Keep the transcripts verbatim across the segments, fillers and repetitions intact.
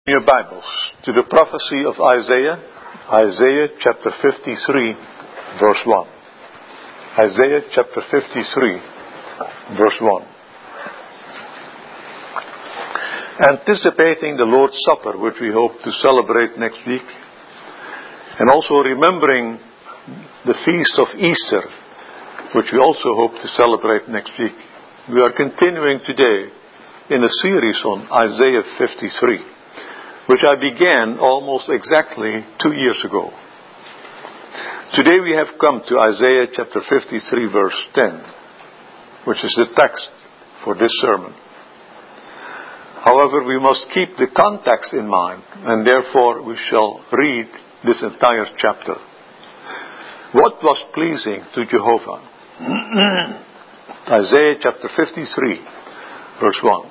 Your Bibles to the prophecy of Isaiah, Isaiah chapter fifty-three, verse one. Isaiah chapter fifty-three, verse one. Anticipating the Lord's Supper, which we hope to celebrate next week, and also remembering the feast of Easter, which we also hope to celebrate next week, we are continuing today in a series on Isaiah fifty-three, which I began almost exactly two years ago. Today we have come to Isaiah chapter fifty-three, verse ten, which is the text for this sermon. However, we must keep the context in mind, and therefore we shall read this entire chapter. What was pleasing to Jehovah? Isaiah chapter fifty-three, verse one.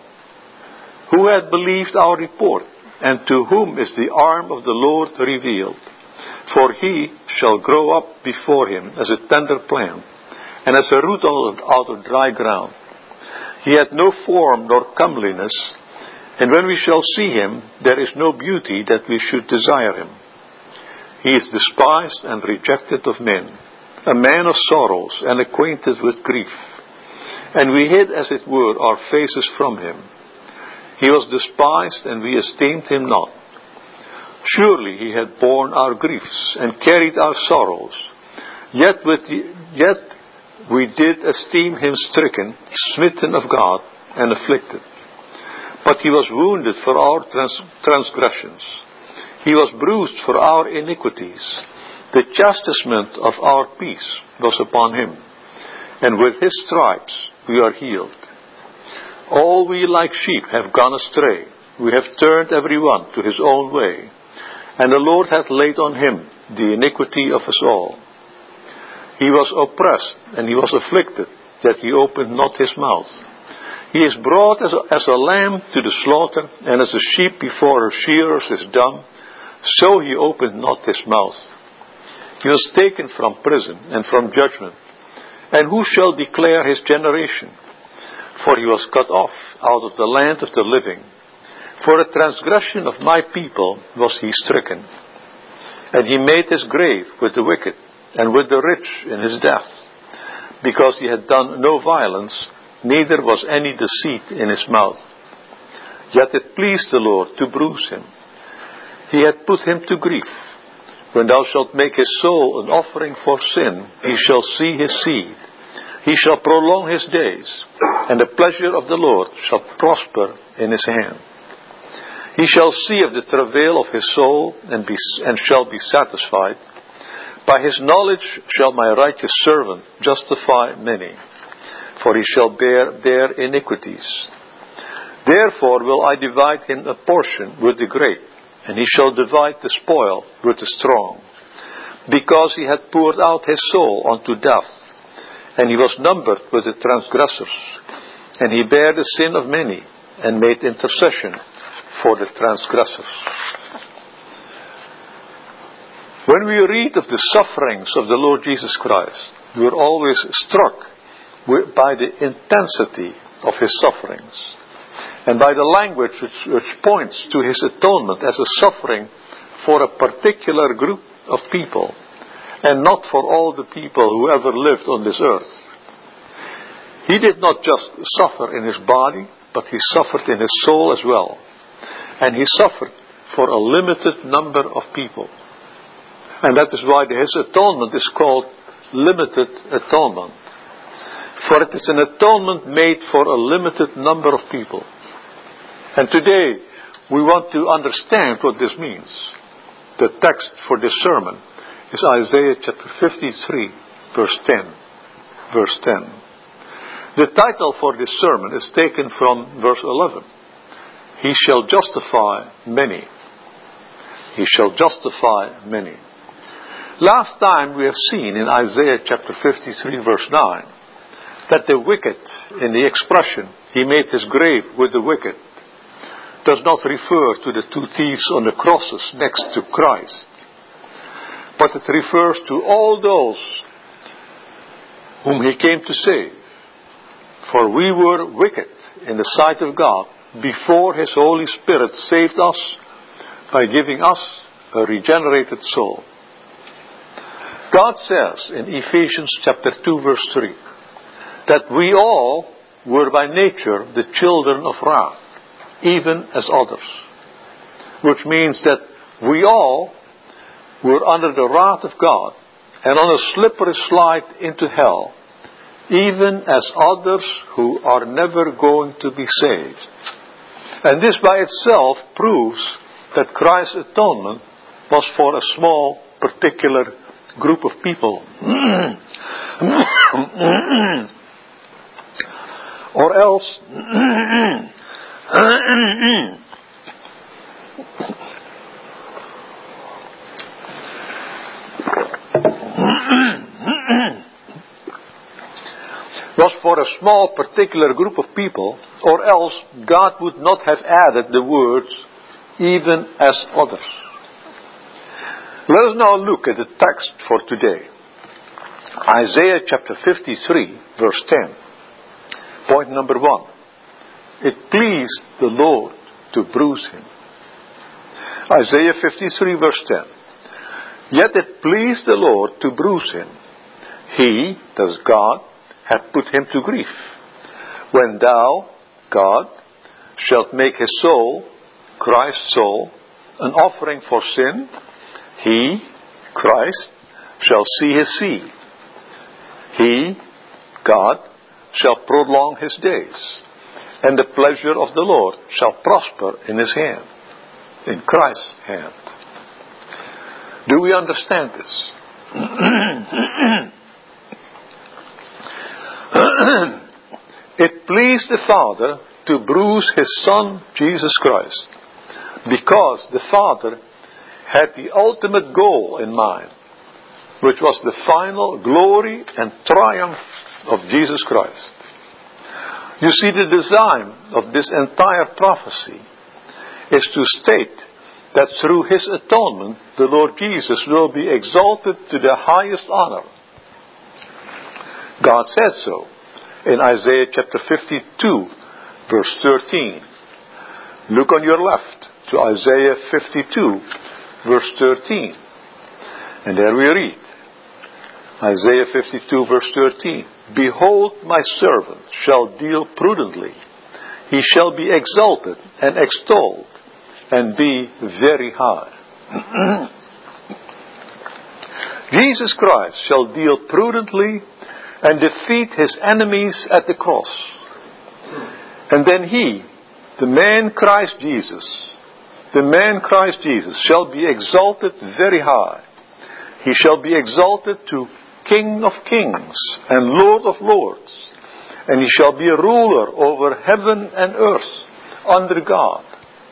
Who had believed our report, and to whom is the arm of the Lord revealed? For he shall grow up before him as a tender plant, and as a root out of dry ground. He had no form nor comeliness, and when we shall see him, there is no beauty that we should desire him. He is despised and rejected of men, a man of sorrows and acquainted with grief. And we hid, as it were, our faces from him. He was despised, and we esteemed him not. Surely he had borne our griefs and carried our sorrows. Yet, with the, yet we did esteem him stricken, smitten of God, and afflicted. But he was wounded for our trans- transgressions. He was bruised for our iniquities. The chastisement of our peace was upon him, and with his stripes we are healed. All we like sheep have gone astray. We have turned every one to his own way. And the Lord hath laid on him the iniquity of us all. He was oppressed, and he was afflicted, yet he opened not his mouth. He is brought as a, as a lamb to the slaughter, and as a sheep before her shearers is dumb, so he opened not his mouth. He was taken from prison and from judgment. And who shall declare his generation? For he was cut off out of the land of the living. For a transgression of my people was he stricken. And he made his grave with the wicked, and with the rich in his death. Because he had done no violence, neither was any deceit in his mouth. Yet it pleased the Lord to bruise him. He had put him to grief. When thou shalt make his soul an offering for sin, he shall see his seed. He shall prolong his days, and the pleasure of the Lord shall prosper in his hand. He shall see of the travail of his soul, and, be, and shall be satisfied. By his knowledge shall my righteous servant justify many, for he shall bear their iniquities. Therefore will I divide him a portion with the great, and he shall divide the spoil with the strong, because he had poured out his soul unto death, and he was numbered with the transgressors, and he bare the sin of many, and made intercession for the transgressors. When we read of the sufferings of the Lord Jesus Christ, we are always struck with, by the intensity of his sufferings, and by the language which, which points to his atonement as a suffering for a particular group of people, and not for all the people who ever lived on this earth. He did not just suffer in his body, but he suffered in his soul as well. And he suffered for a limited number of people. And that is why his atonement is called limited atonement. For it is an atonement made for a limited number of people. And today, we want to understand what this means. The text for this sermon is Isaiah chapter fifty-three, verse ten. Verse ten. The title for this sermon is taken from verse eleven. He shall justify many. He shall justify many. Last time we have seen in Isaiah chapter fifty-three, verse nine, that the wicked, in the expression, he made his grave with the wicked, does not refer to the two thieves on the crosses next to Christ, but it refers to all those whom he came to save. For we were wicked in the sight of God before his Holy Spirit saved us by giving us a regenerated soul. God says in Ephesians chapter two verse three that we all were by nature the children of wrath, even as others. Which means that we all were under the wrath of God and on a slippery slide into hell, even as others who are never going to be saved. And this by itself proves that Christ's atonement was for a small, particular group of people. Or else, was for a small particular group of people, or else God would not have added the words, even as others. Let us now look at the text for today. Isaiah chapter fifty-three, verse ten. Point number one. It pleased the Lord to bruise him. Isaiah fifty-three, verse ten. Yet it pleased the Lord to bruise him. He, that's God, hath put him to grief. When thou, God, shalt make his soul, Christ's soul, an offering for sin, he, Christ, shall see his seed. He, God, shall prolong his days, and the pleasure of the Lord shall prosper in his hand, in Christ's hand. Do we understand this? It pleased the Father to bruise his Son, Jesus Christ, because the Father had the ultimate goal in mind, which was the final glory and triumph of Jesus Christ. You see, the design of this entire prophecy is to state that through his atonement, the Lord Jesus will be exalted to the highest honor. God said so in Isaiah chapter fifty-two, verse thirteen. Look on your left to Isaiah fifty-two, verse thirteen. And there we read, Isaiah fifty-two, verse thirteen. Behold, my servant shall deal prudently. He shall be exalted and extolled, and be very high. Jesus Christ shall deal prudently and defeat his enemies at the cross. And then he, the man Christ Jesus, the man Christ Jesus shall be exalted very high. He shall be exalted to King of kings and Lord of lords, and he shall be a ruler over heaven and earth under God.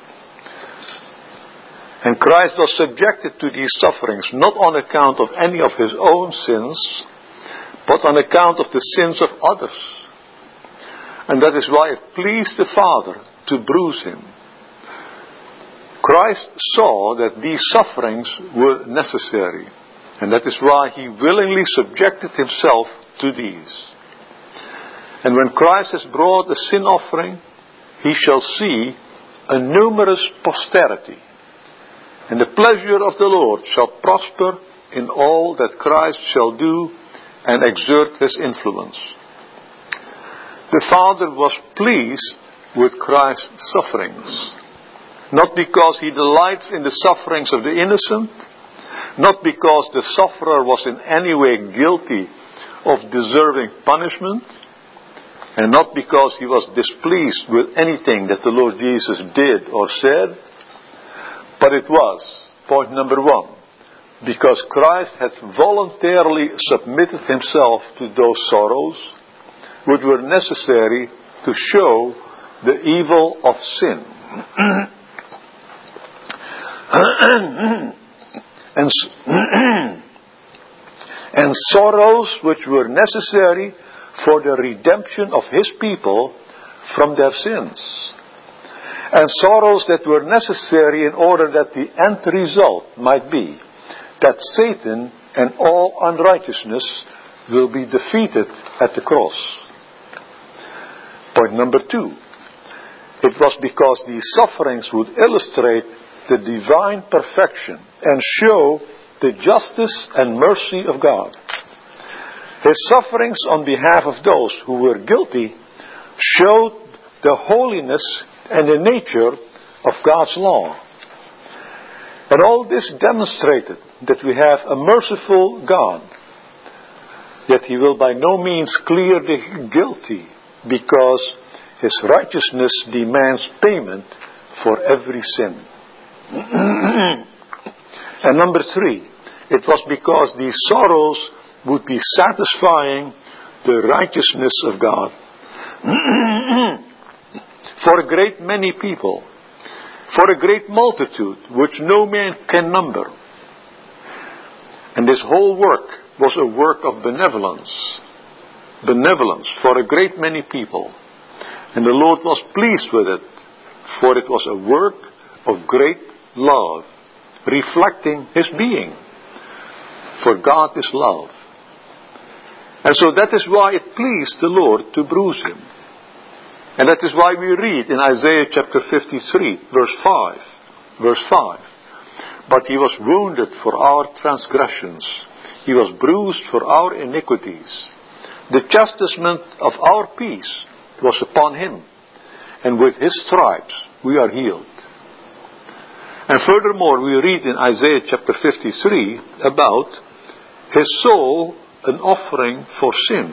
And Christ was subjected to these sufferings not on account of any of his own sins, but on account of the sins of others. And that is why it pleased the Father to bruise him. Christ saw that these sufferings were necessary, and that is why he willingly subjected himself to these. And when Christ has brought the sin offering, he shall see a numerous posterity, and the pleasure of the Lord shall prosper in all that Christ shall do and exert his influence. The Father was pleased with Christ's sufferings, not because he delights in the sufferings of the innocent, not because the sufferer was in any way guilty of deserving punishment, and not because he was displeased with anything that the Lord Jesus did or said, but it was, point number one, because Christ had voluntarily submitted himself to those sorrows which were necessary to show the evil of sin. and, and sorrows which were necessary for the redemption of his people from their sins. And sorrows that were necessary in order that the end result might be that Satan and all unrighteousness will be defeated at the cross. Point number two. It was because these sufferings would illustrate the divine perfection and show the justice and mercy of God. His sufferings on behalf of those who were guilty showed the holiness and the nature of God's law. And all this demonstrated that we have a merciful God, yet He will by no means clear the guilty, because His righteousness demands payment for every sin. And number three, it was because these sorrows would be satisfying the righteousness of God. For a great many people, for a great multitude, which no man can number. And this whole work was a work of benevolence. Benevolence for a great many people. And the Lord was pleased with it, for it was a work of great love, reflecting His being. For God is love. And so that is why it pleased the Lord to bruise Him. And that is why we read in Isaiah chapter fifty-three, verse five. Verse five. But He was wounded for our transgressions. He was bruised for our iniquities. The chastisement of our peace was upon Him. And with His stripes we are healed. And furthermore, we read in Isaiah chapter fifty-three about His soul an offering for sin.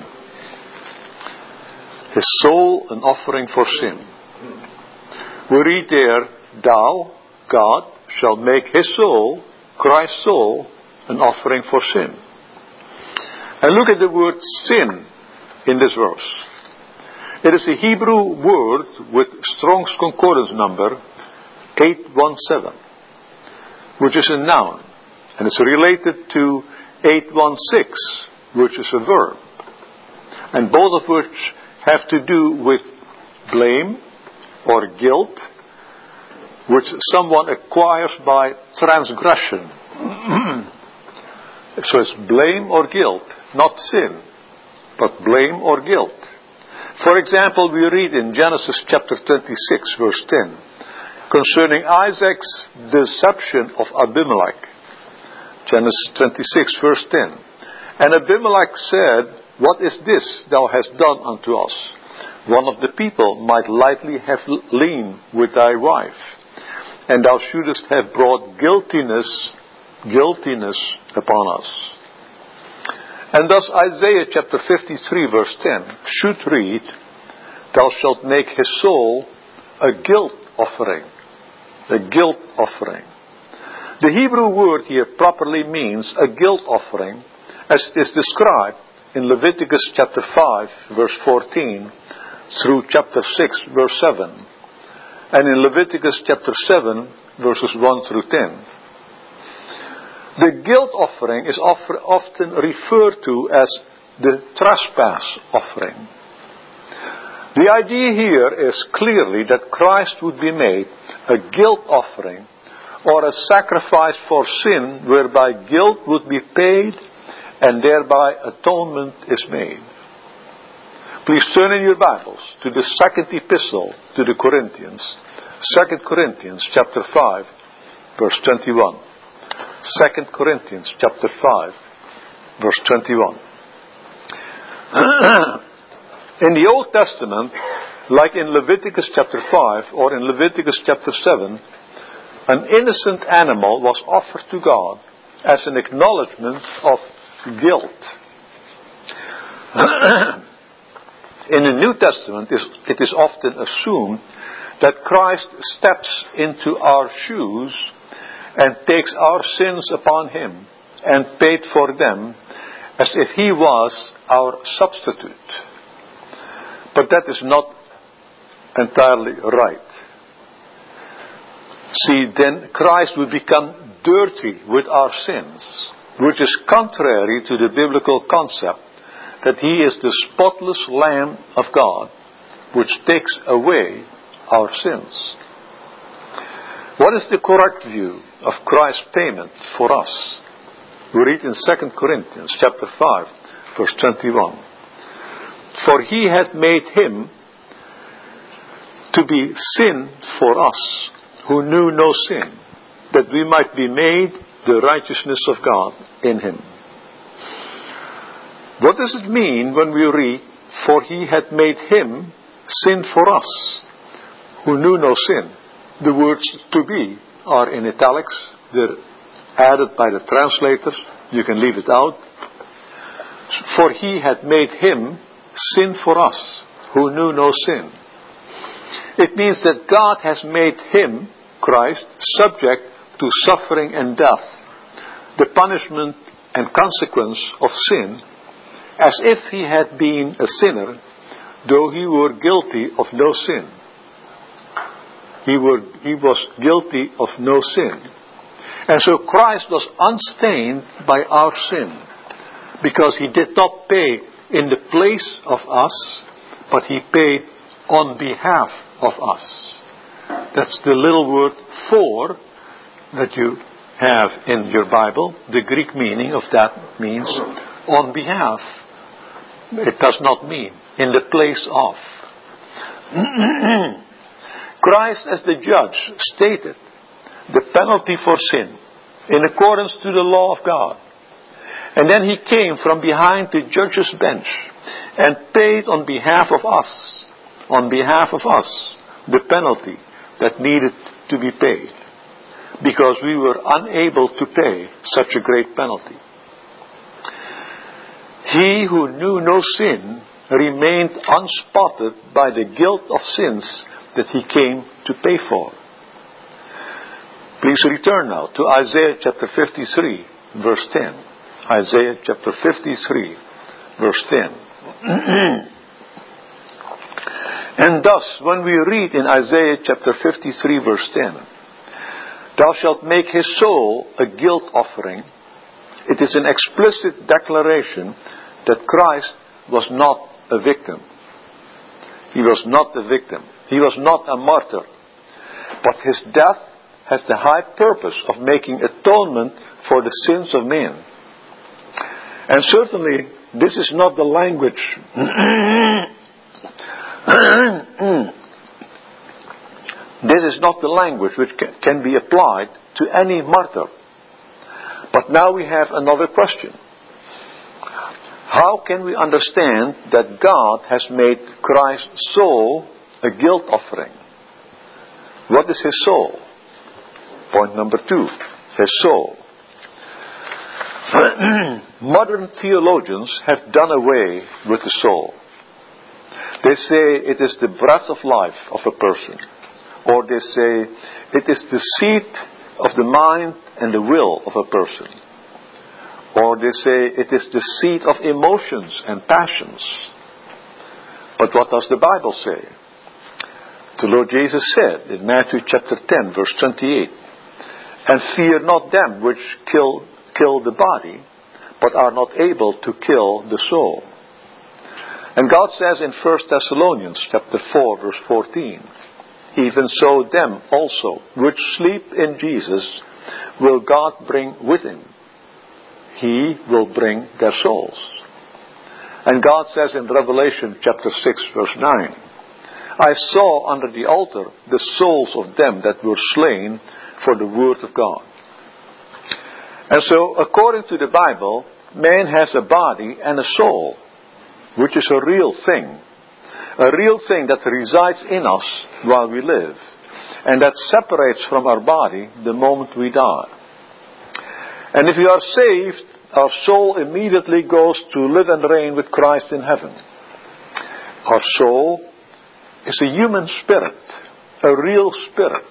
His soul an offering for sin. We read there, Thou, God, shall make His soul, Christ's soul, an offering for sin. And look at the word sin in this verse. It is a Hebrew word with Strong's Concordance number eight one seven, which is a noun, and it's related to eight one six, which is a verb, and both of which have to do with blame or guilt, which someone acquires by transgression. So it's blame or guilt, not sin, but blame or guilt. For example, we read in Genesis chapter twenty-six, verse ten, concerning Isaac's deception of Abimelech. Genesis twenty-six, verse ten. And Abimelech said, What is this thou hast done unto us? One of the people might lightly have lain with thy wife, and thou shouldest have brought guiltiness, guiltiness upon us. And thus Isaiah chapter fifty-three, verse ten should read, Thou shalt make his soul a guilt offering. A guilt offering. The Hebrew word here properly means a guilt offering, as is described in Leviticus chapter five, verse fourteen, through chapter six, verse seven, and in Leviticus chapter seven, verses one through ten. The guilt offering is often referred to as the trespass offering. The idea here is clearly that Christ would be made a guilt offering, or a sacrifice for sin, whereby guilt would be paid and thereby atonement is made. Please turn in your Bibles to the second epistle to the Corinthians, Second Corinthians chapter five, verse twenty-one. Second Corinthians chapter five, verse twenty-one. In the Old Testament, like in Leviticus chapter five or in Leviticus chapter seven, an innocent animal was offered to God as an acknowledgement of guilt. In the New Testament, it is often assumed that Christ steps into our shoes and takes our sins upon Him and paid for them as if He was our substitute. But that is not entirely right. See, then Christ would become dirty with our sins, which is contrary to the biblical concept that He is the spotless Lamb of God, which takes away our sins. What is the correct view of Christ's payment for us? We read in Second Corinthians chapter five, verse twenty-one. For He hath made Him to be sin for us, who knew no sin, that we might be made the righteousness of God in him. What does it mean when we read, for he had made him sin for us, who knew no sin? The words to be are in italics. They're added by the translators. You can leave it out. For he had made him sin for us, who knew no sin. It means that God has made him, Christ, subject to suffering and death, the punishment and consequence of sin, as if he had been a sinner, though he were guilty of no sin. He, were, he was guilty of no sin. And so Christ was unstained by our sin, because he did not pay in the place of us, but he paid on behalf of us. That's the little word for that you have in your Bible. The Greek meaning of that means on behalf. It does not mean in the place of. Christ as the judge stated the penalty for sin in accordance to the law of God. And then he came from behind the judge's bench and paid on behalf of us, on behalf of us, the penalty that needed to be paid, because we were unable to pay such a great penalty. He who knew no sin remained unspotted by the guilt of sins that he came to pay for. Please return now to Isaiah chapter fifty-three, verse ten. Isaiah chapter fifty-three, verse ten. And thus, when we read in Isaiah chapter fifty-three, verse ten, thou shalt make his soul a guilt offering, it is an explicit declaration that Christ was not a victim. He was not a victim. He was not a martyr. But his death has the high purpose of making atonement for the sins of men. And certainly, this is not the language this is not the language which can be applied to any martyr. But now we have another question. How can we understand that God has made Christ's soul a guilt offering? What is his soul? Point number two, his soul. Modern theologians have done away with the soul. They say it is the breath of life of a person. Or they say it is the seat of the mind and the will of a person. Or they say it is the seat of emotions and passions. But what does the Bible say? The Lord Jesus said in Matthew chapter ten, verse twenty-eight, and fear not them which kill, kill the body, but are not able to kill the soul. And God says in First Thessalonians chapter four, verse fourteen, even so them also which sleep in Jesus will God bring with him. He will bring their souls. And God says in Revelation chapter six, verse nine, I saw under the altar the souls of them that were slain for the word of God. And so, according to the Bible, man has a body and a soul, which is a real thing. A real thing that resides in us while we live, and that separates from our body the moment we die. And if we are saved, our soul immediately goes to live and reign with Christ in heaven. Our soul is a human spirit, a real spirit.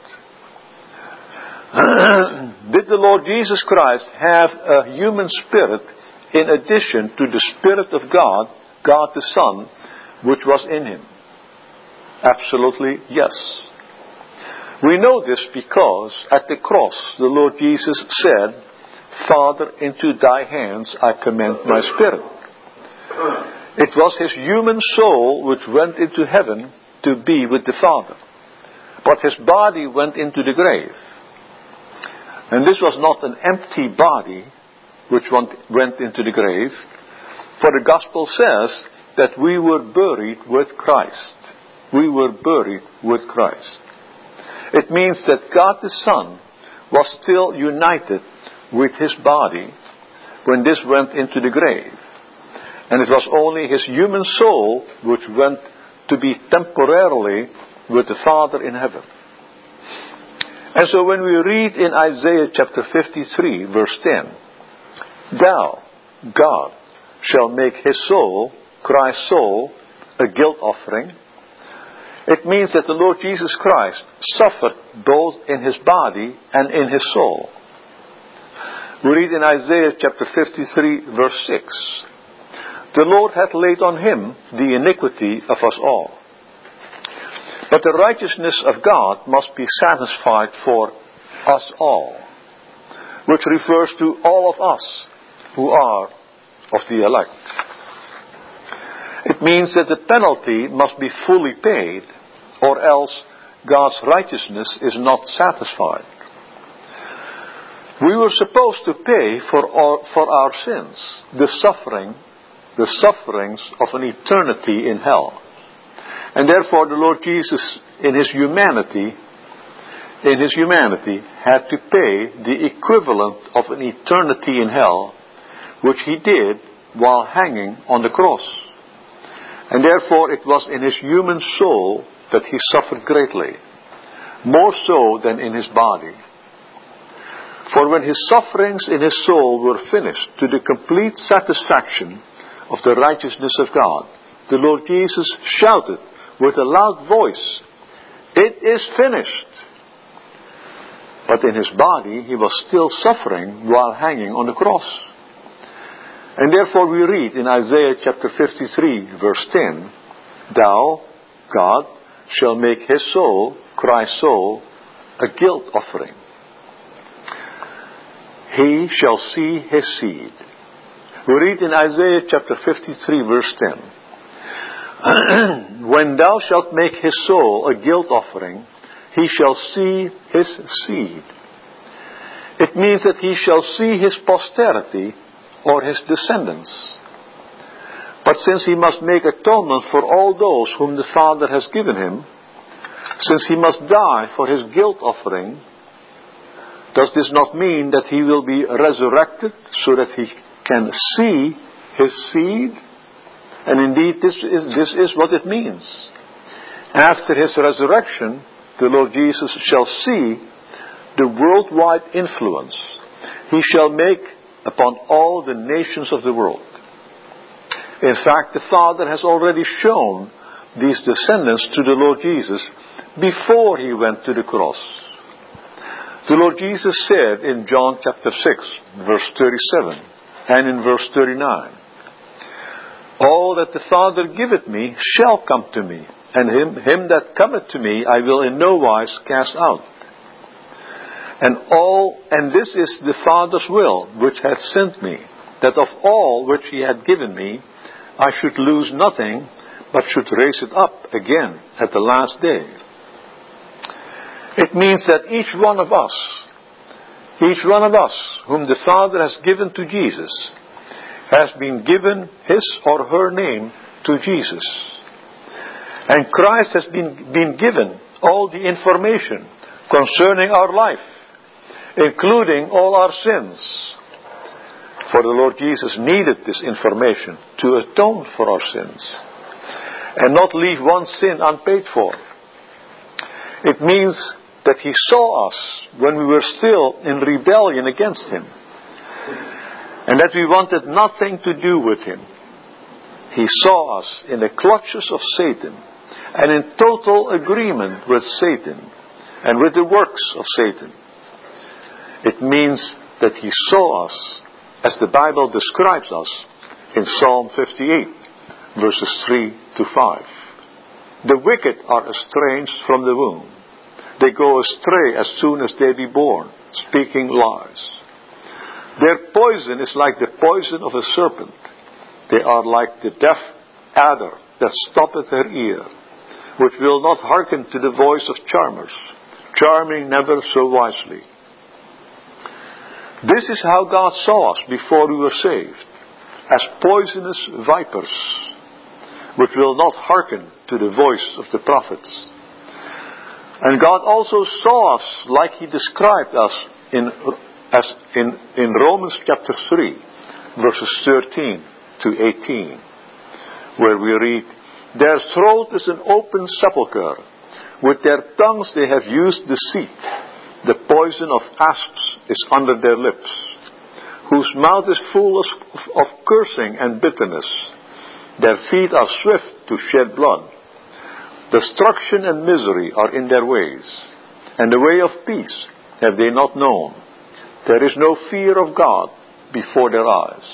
Did the Lord Jesus Christ have a human spirit in addition to the Spirit of God, God the Son, which was in him? Absolutely yes. We know this because at the cross the Lord Jesus said, Father, into thy hands I commend my spirit. It was his human soul which went into heaven to be with the Father. But his body went into the grave. And this was not an empty body which went into the grave, for the gospel says that we were buried with Christ. We were buried with Christ. It means that God the Son was still united with his body when this went into the grave. And it was only his human soul which went to be temporarily with the Father in heaven. And so when we read in Isaiah chapter fifty-three, verse ten, Thou, God, shall make his soul, Christ's soul, a guilt offering. It means that the Lord Jesus Christ suffered both in his body and in his soul. We read in Isaiah chapter fifty-three, verse six, The Lord hath laid on him the iniquity of us all. But the righteousness of God must be satisfied for us all, which refers to all of us who are of the elect. It means that the penalty must be fully paid, or else God's righteousness is not satisfied. We were supposed to pay for our, for our sins, the suffering, the sufferings of an eternity in hell. And therefore the Lord Jesus, in his humanity, in his humanity, had to pay the equivalent of an eternity in hell, which he did while hanging on the cross. And therefore it was in his human soul that he suffered greatly, more so than in his body. For when his sufferings in his soul were finished to the complete satisfaction of the righteousness of God, the Lord Jesus shouted with a loud voice, It is finished. But in his body he was still suffering while hanging on the cross. And therefore we read in Isaiah chapter fifty-three, verse ten, Thou, God, shall make his soul, Christ's soul, a guilt offering. He shall see his seed. We read in Isaiah chapter fifty-three, verse ten, When thou shalt make his soul a guilt offering, he shall see his seed. It means that he shall see his posterity or his descendants. But since he must make atonement for all those whom the Father has given him, since he must die for his guilt offering, does this not mean that he will be resurrected so that he can see his seed? And indeed, this is, this is what it means. After his resurrection, the Lord Jesus shall see the worldwide influence he shall make upon all the nations of the world. In fact, the Father has already shown these descendants to the Lord Jesus before he went to the cross. The Lord Jesus said in John chapter six, verse thirty-seven, and in verse thirty-nine, All that the Father giveth me shall come to me, and him, him that cometh to me I will in no wise cast out. And all, and this is the Father's will which hath sent me, that of all which he had given me, I should lose nothing, but should raise it up again at the last day. It means that each one of us, each one of us whom the Father has given to Jesus, has been given his or her name to Jesus. And Christ has been, been given all the information concerning our life, including all our sins. For the Lord Jesus needed this information to atone for our sins and not leave one sin unpaid for. It means that he saw us when we were still in rebellion against him, and that we wanted nothing to do with him. He saw us in the clutches of Satan and in total agreement with Satan and with the works of Satan. It means that he saw us as the Bible describes us in Psalm fifty-eight, verses three to five. The wicked are estranged from the womb. They go astray as soon as they be born, speaking lies. Their poison is like the poison of a serpent. They are like the deaf adder that stoppeth her ear, which will not hearken to the voice of charmers, charming never so wisely. This is how God saw us before we were saved, as poisonous vipers, which will not hearken to the voice of the prophets. And God also saw us like he described us in, as in, in Romans chapter three, verses thirteen to eighteen, where we read, "Their throat is an open sepulchre. With their tongues they have used deceit. The poison of asps is under their lips, whose mouth is full of, of cursing and bitterness. Their feet are swift to shed blood. Destruction and misery are in their ways, and the way of peace have they not known. There is no fear of God before their eyes."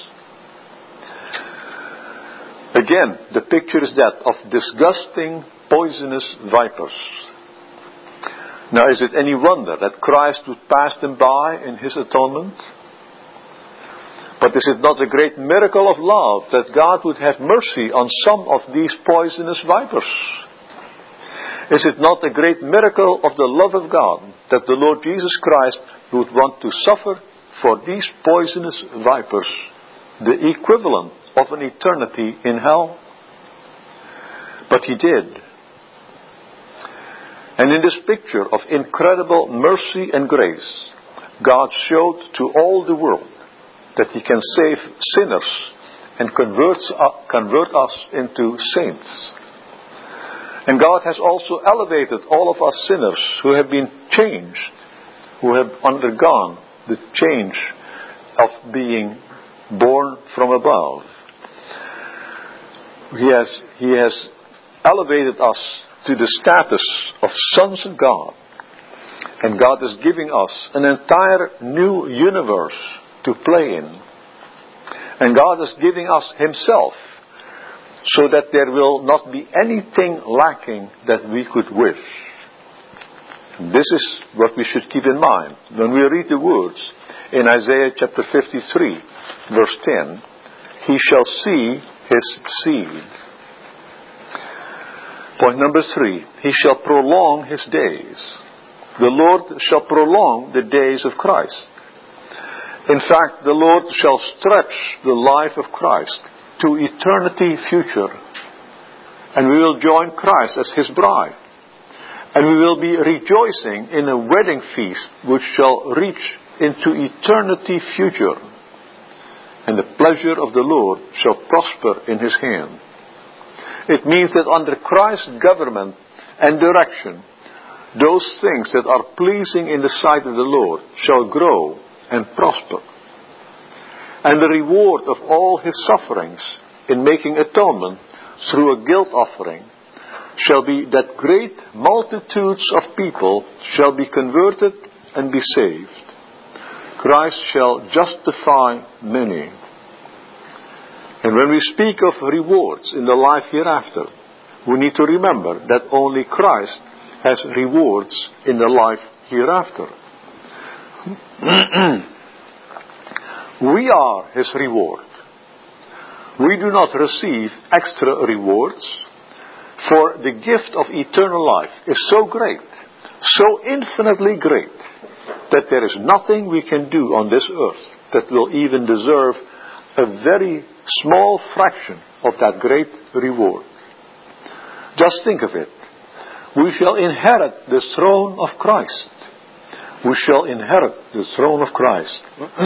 Again, the picture is that of disgusting, poisonous vipers. Now, is it any wonder that Christ would pass them by in His atonement? But is it not a great miracle of love that God would have mercy on some of these poisonous vipers? Is it not a great miracle of the love of God that the Lord Jesus Christ would want to suffer for these poisonous vipers, the equivalent of an eternity in hell? But He did. And in this picture of incredible mercy and grace, God showed to all the world that He can save sinners and converts, uh, convert us into saints. And God has also elevated all of us sinners who have been changed, who have undergone the change of being born from above. He has, he has elevated us to the status of sons of God. And God is giving us an entire new universe to play in. And God is giving us Himself, so that there will not be anything lacking that we could wish. This is what we should keep in mind when we read the words in Isaiah chapter fifty-three, verse ten, "He shall see his seed." Point number three, He shall prolong His days. The Lord shall prolong the days of Christ. In fact, the Lord shall stretch the life of Christ to eternity future. And we will join Christ as His bride. And we will be rejoicing in a wedding feast which shall reach into eternity future. And the pleasure of the Lord shall prosper in His hand. It means that under Christ's government and direction, those things that are pleasing in the sight of the Lord shall grow and prosper. And the reward of all His sufferings in making atonement through a guilt offering shall be that great multitudes of people shall be converted and be saved. Christ shall justify many. And when we speak of rewards in the life hereafter, we need to remember that only Christ has rewards in the life hereafter. We are His reward. We do not receive extra rewards, for the gift of eternal life is so great, so infinitely great, that there is nothing we can do on this earth that will even deserve a very small fraction of that great reward. Just think of it. We shall inherit the throne of Christ. We shall inherit the throne of Christ.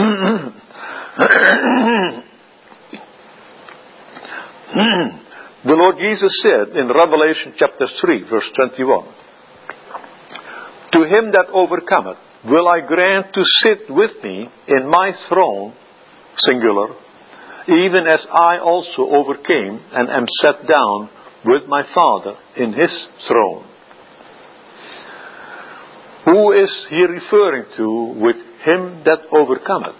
The Lord Jesus said in Revelation chapter three, verse twenty-one, "To him that overcometh will I grant to sit with me in my throne," singular, "even as I also overcame and am set down with my Father in His throne." Who is He referring to with him that overcometh?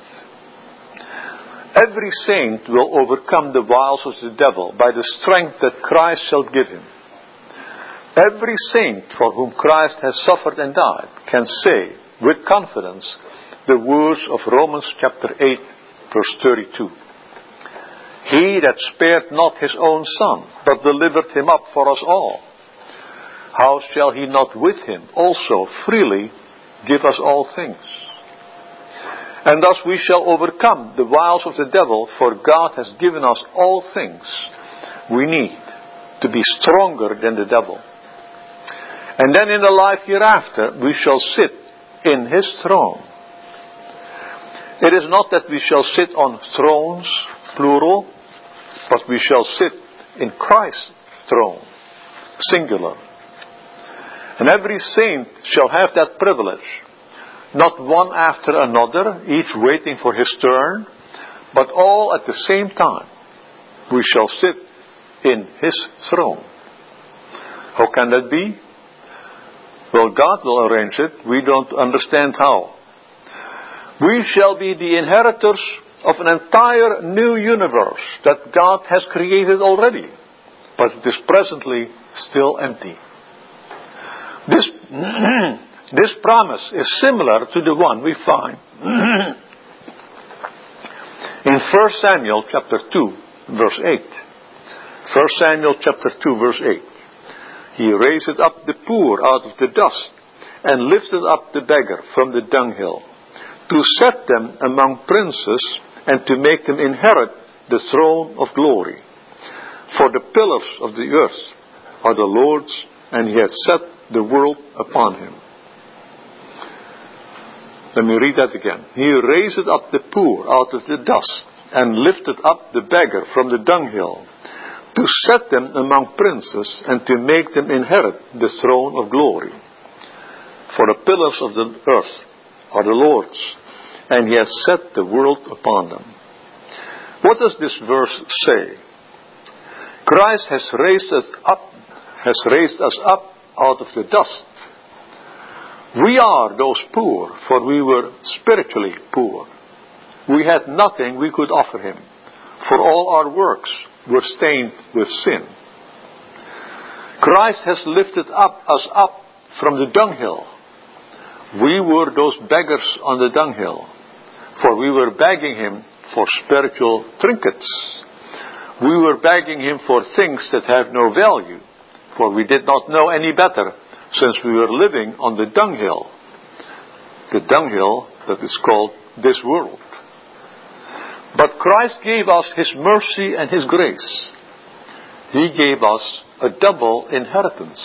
Every saint will overcome the wiles of the devil by the strength that Christ shall give him. Every saint for whom Christ has suffered and died can say with confidence the words of Romans chapter eight, verse thirty-two. "He that spared not His own Son, but delivered Him up for us all, how shall He not with Him also freely give us all things?" And thus we shall overcome the wiles of the devil, for God has given us all things we need to be stronger than the devil. And then in the life hereafter, we shall sit in His throne, It is not that we shall sit on thrones, plural, but we shall sit in Christ's throne, singular. And every saint shall have that privilege, not one after another, each waiting for his turn, but all at the same time. We shall sit in his throne. How can that be? Well, God will arrange it. We don't understand how. We shall be the inheritors of an entire new universe that God has created already, but it is presently still empty. This, this promise is similar to the one we find in First Samuel chapter two, verse eight. First Samuel chapter two, verse eight. He raised up the poor out of the dust, and lifted up the beggar from the dunghill, to set them among princes, and to make them inherit the throne of glory. For the pillars of the earth are the Lord's, and he hath set the world upon him. Let me read that again. He raised up the poor out of the dust, and lifted up the beggar from the dunghill, to set them among princes, and to make them inherit the throne of glory. For the pillars of the earth are the Lord's, and he has set the world upon them. What does this verse say? Christ has raised us up, has raised us up out of the dust. We are those poor, for we were spiritually poor. We had nothing we could offer him, for all our works were stained with sin. Christ has lifted up us up from the dunghill. We were those beggars on the dunghill, for we were begging him for spiritual trinkets. We were begging him for things that have no value, for we did not know any better, since we were living on the dunghill, the dunghill that is called this world. But Christ gave us his mercy and his grace. He gave us a double inheritance.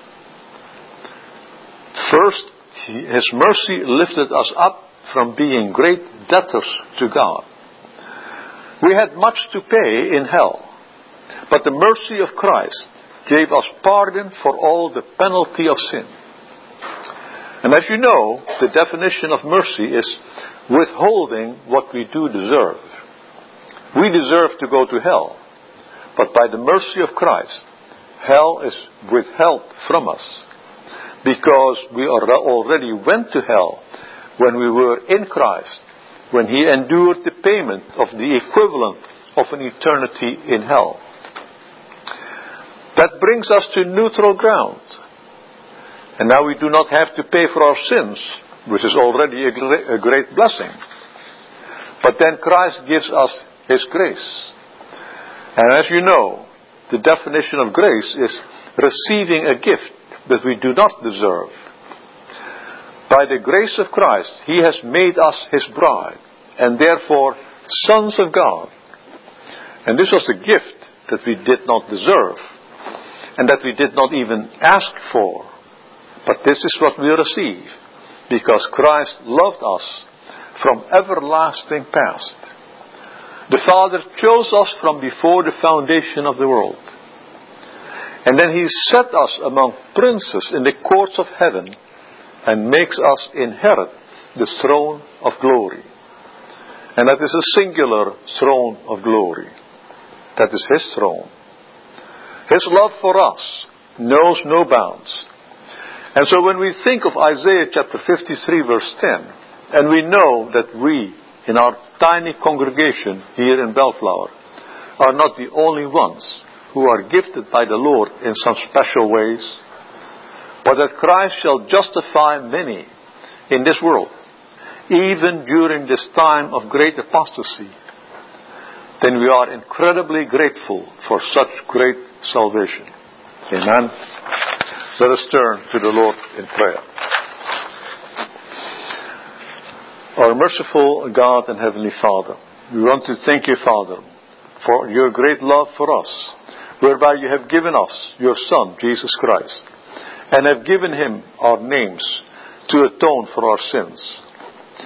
First, his mercy lifted us up from being great debtors to God. We had much to pay in hell, but the mercy of Christ gave us pardon for all the penalty of sin. And as you know, the definition of mercy is withholding what we do deserve. We deserve to go to hell, but by the mercy of Christ, hell is withheld from us, because we already went to hell when we were in Christ, when he endured the payment of the equivalent of an eternity in hell. That brings us to neutral ground. And now we do not have to pay for our sins, which is already a great, a great blessing. But then Christ gives us his grace. And as you know, the definition of grace is receiving a gift that we do not deserve. By the grace of Christ, he has made us his bride, and therefore sons of God. And this was a gift that we did not deserve, and that we did not even ask for. But this is what we receive, because Christ loved us from everlasting past. The Father chose us from before the foundation of the world. And then he set us among princes in the courts of heaven, and makes us inherit the throne of glory. And that is a singular throne of glory. That is his throne. His love for us knows no bounds. And so when we think of Isaiah chapter fifty-three verse ten, and we know that we, in our tiny congregation here in Bellflower, are not the only ones who are gifted by the Lord in some special ways, but that Christ shall justify many in this world, even during this time of great apostasy, then we are incredibly grateful for such great salvation. Amen. Let us turn to the Lord in prayer. Our merciful God and Heavenly Father, we want to thank you, Father, for your great love for us, whereby you have given us your Son, Jesus Christ, and have given him our names to atone for our sins.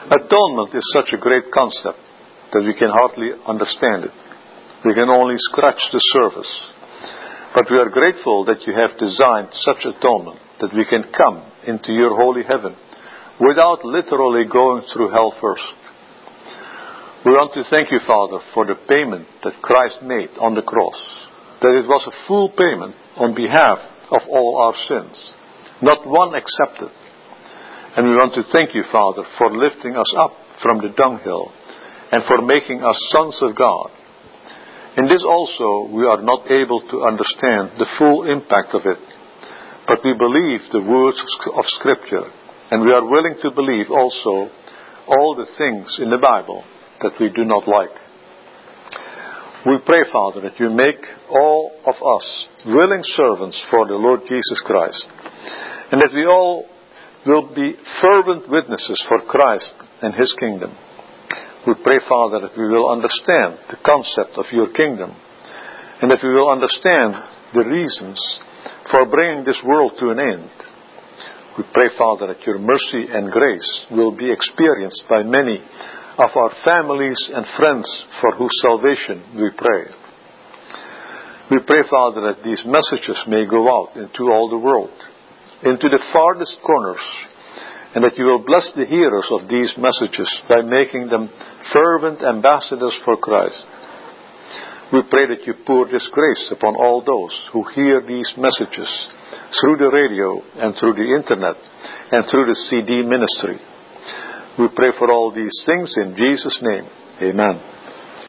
Atonement is such a great concept that we can hardly understand it. We can only scratch the surface. But we are grateful that you have designed such atonement that we can come into your holy heaven without literally going through hell first. We want to thank you, Father, for the payment that Christ made on the cross, that it was a full payment on behalf of all our sins, not one excepted. And we want to thank you, Father, for lifting us up from the dunghill and for making us sons of God. In this also we are not able to understand the full impact of it, but we believe the words of Scripture, and we are willing to believe also all the things in the Bible that we do not like. We pray, Father, that you make all of us willing servants for the Lord Jesus Christ, and that we all will be fervent witnesses for Christ and His kingdom. We pray, Father, that we will understand the concept of your kingdom, and that we will understand the reasons for bringing this world to an end. We pray, Father, that your mercy and grace will be experienced by many of our families and friends for whose salvation we pray. We pray, Father, that these messages may go out into all the world, into the farthest corners, and that you will bless the hearers of these messages by making them fervent ambassadors for Christ. We pray that you pour this grace upon all those who hear these messages through the radio and through the internet and through the C D ministry. We pray for all these things in Jesus' name. Amen.